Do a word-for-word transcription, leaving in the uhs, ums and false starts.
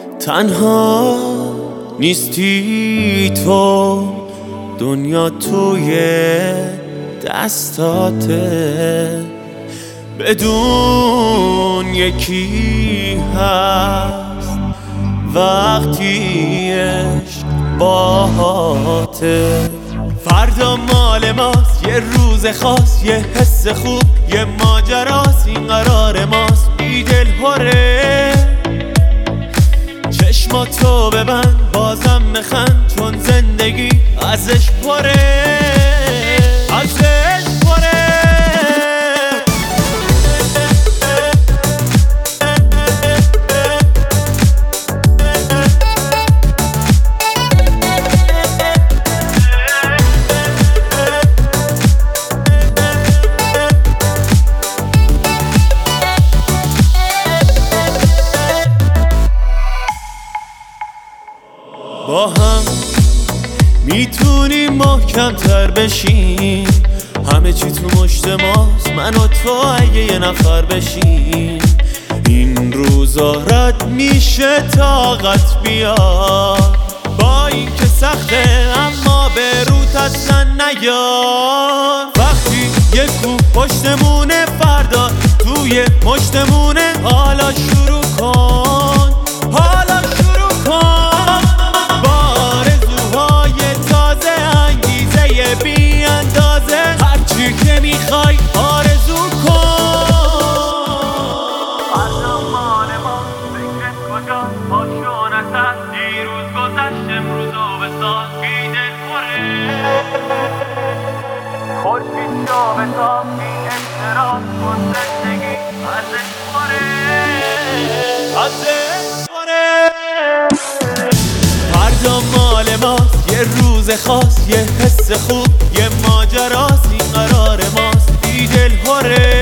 تنها نیستی تو، دنیا توی دستاته، بدون یکی هست وقتی عشق باهاته. فردا مال ماست، یه روز خاص، یه حس خوب، یه ماجراست، این قرار ماست. بی دل هره چشماتو ببند، بازم نخند، چون زندگی ازش پره، ازش پره. با هم میتونیم محکم تر بشیم، همه چی تو مشت ماست، من و تو اگه یه نفر بشیم. این روزا رد میشه طاقت بیار، با این که سخته اما به روت اصلا نیار. وقتی یه کوه پشتمونه، فردا توی مشتمونه، حالا شروع کن، حالا شروع کن. بی اندازه هرچی که میخوای آرزو کن. فردا مال ما، فکرت کجا، پاشو نسد، دیروز گذشت امروزو بساز. بی دل پره خورشید شو بتاب، بی احترام کن زندگی ازش پره، ازش پره. فردا مال ماست، یه روز خاص، یه حس خوب، یه ماجراست، این قرار ماست. بی دل هره